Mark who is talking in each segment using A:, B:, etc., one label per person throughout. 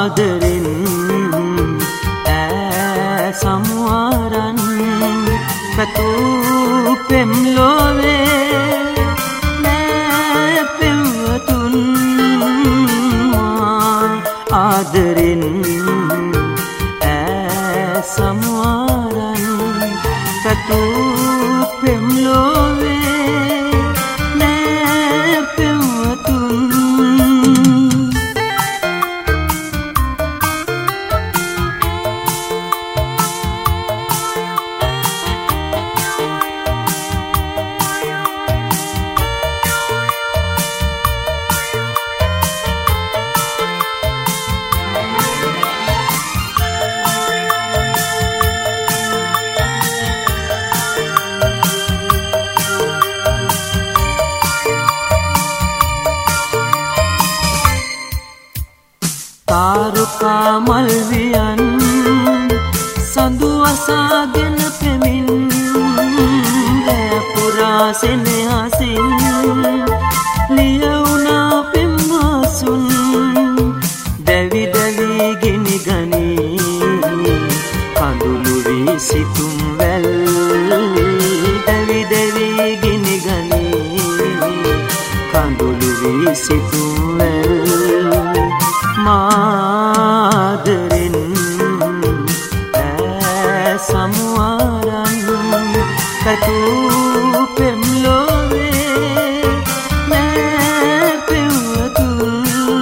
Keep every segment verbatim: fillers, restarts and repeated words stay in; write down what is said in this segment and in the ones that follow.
A: ආදරෙන් ඈ සමුවරන් පැතූ පෙම් ලොවේ නෑ පෙම්වතුන් ආදරෙන් ඈ සමුවරන් පැතූ පෙම් ලොවේ නෑ පෙම්වතුන් තාරුකා මල්වියන් සඳු අසාගෙන පෙමින් රැ පුරා සෙනෙහසින් ලියවුණා පෙම්මාසුන් දැවි දැවි ගිනි ගනී කඳුළු වී සිතුම් වැල් දැවි දැවි ගිනි ගනී කඳුළු වී සිතුම් වැල් මාදරෙන් ඈ සමුවරන් පැතූ පෙම් ලොවේ නෑ පෙම්වතුන්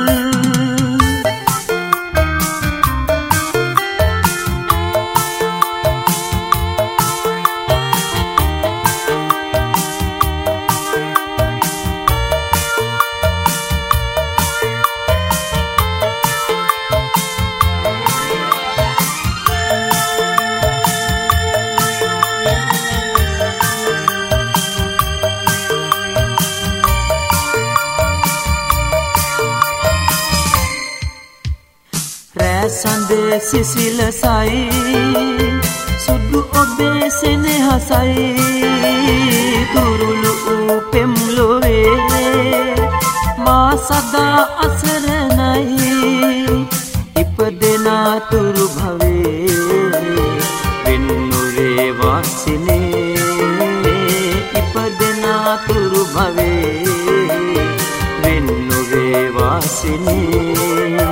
A: සඳේ සිසිලසයි සුදු ඔබේ සෙනෙහසයි තුරුළු වූ පෙම් ලොවේ මා සදා අසරණයි ඉපදෙනා තුරු භවේ වෙන් නොවේ වාසිනේ ඉපදෙනා තුරු භවේ වෙන් නොවේ වාසිනේ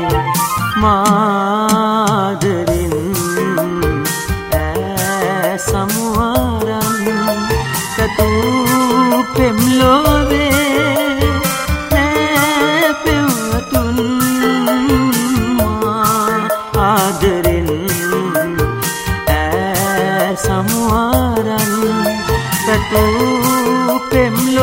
A: මාදරෙන් ඈ සමුවරන් පැතූ පෙම් ලොවේ නෑ පෙම්වතුන් ආදරෙන් ඈ සමුවරන් පැතූ පෙම්